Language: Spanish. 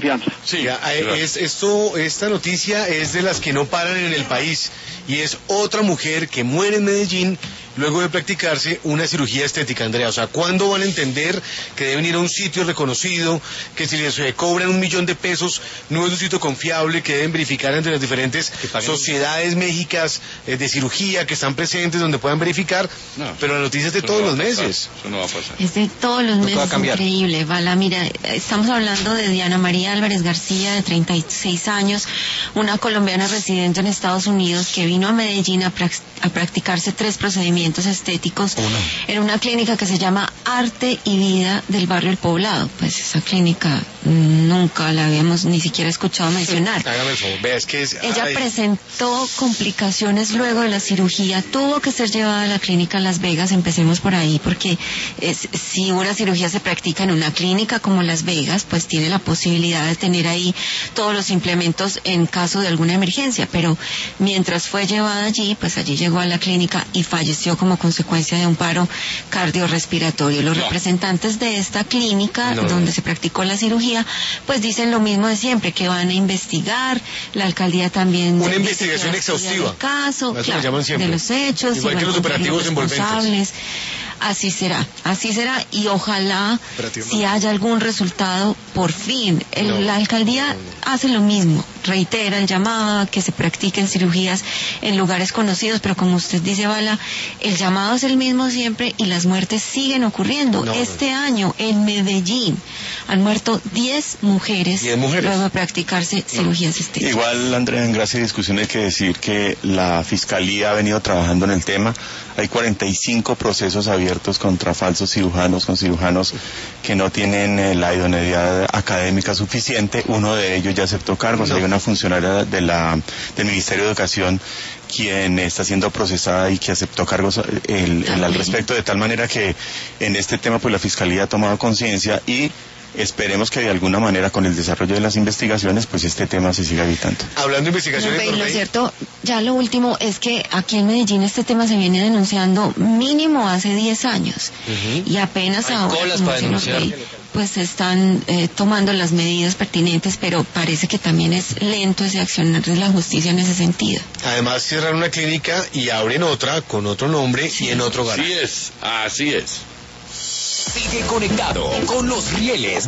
confianza. Sí, esta noticia es de las que no paran en el país, y es otra mujer que muere en Medellín luego de practicarse una cirugía estética, Andrea. O sea, ¿cuándo van a entender que deben ir a un sitio reconocido, que si les cobran 1 millón de pesos no es un sitio confiable, que deben verificar entre las diferentes sociedades médicas de cirugía que están presentes donde puedan verificar? No, pero la noticia es de todos los meses. Eso no va a pasar. Es de todos los meses, increíble. Vala, mira, estamos hablando de Diana María Álvarez García, de 36 años, una colombiana residente en Estados Unidos que vino a Medellín a practicarse 3 procedimientos estéticos en una clínica que se llama Arte y Vida del barrio El Poblado. Pues esa clínica nunca la habíamos ni siquiera escuchado mencionar. Hágame el favor, vea, es que ella presentó complicaciones luego de la cirugía, tuvo que ser llevada a la clínica en Las Vegas. Empecemos por ahí, porque si una cirugía se practica en una clínica como Las Vegas, pues tiene la posibilidad de tener ahí todos los implementos en caso de alguna emergencia, pero mientras fue llevada allí, pues allí llegó a la clínica y falleció como consecuencia de un paro cardiorrespiratorio. Los representantes de esta clínica donde se practicó la cirugía, pues dicen lo mismo de siempre, que van a investigar. La alcaldía también una investigación exhaustiva del caso, claro, de los hechos, igual que los operativos envolventes. Así será, y ojalá si haya algún resultado, por fin. La alcaldía hace lo mismo, reitera el llamado a que se practiquen cirugías en lugares conocidos, pero como usted dice, Vala, el llamado es el mismo siempre y las muertes siguen ocurriendo. Este año en Medellín han muerto 10 mujeres luego de practicarse cirugías estéticas. Igual, Andrea, en Gracia y Discusión hay que decir que la Fiscalía ha venido trabajando en el tema. Hay 45 procesos abiertos contra falsos cirujanos, con cirujanos que no tienen la idoneidad académica suficiente. Uno de ellos ya aceptó cargos. Hay una funcionaria del Ministerio de Educación quien está siendo procesada y que aceptó cargos al respecto, de tal manera que en este tema pues la Fiscalía ha tomado conciencia y esperemos que de alguna manera con el desarrollo de las investigaciones pues este tema se siga evitando. Hablando de investigaciones, lo cierto, ya lo último es que aquí en Medellín este tema se viene denunciando mínimo hace 10 años y apenas hay ahora colas para denunciar. Pues están tomando las medidas pertinentes, pero parece que también es lento ese accionar de la justicia en ese sentido. Además cierran una clínica y abren otra con otro nombre y en otro garaje. Así es. Sigue conectado con los rieles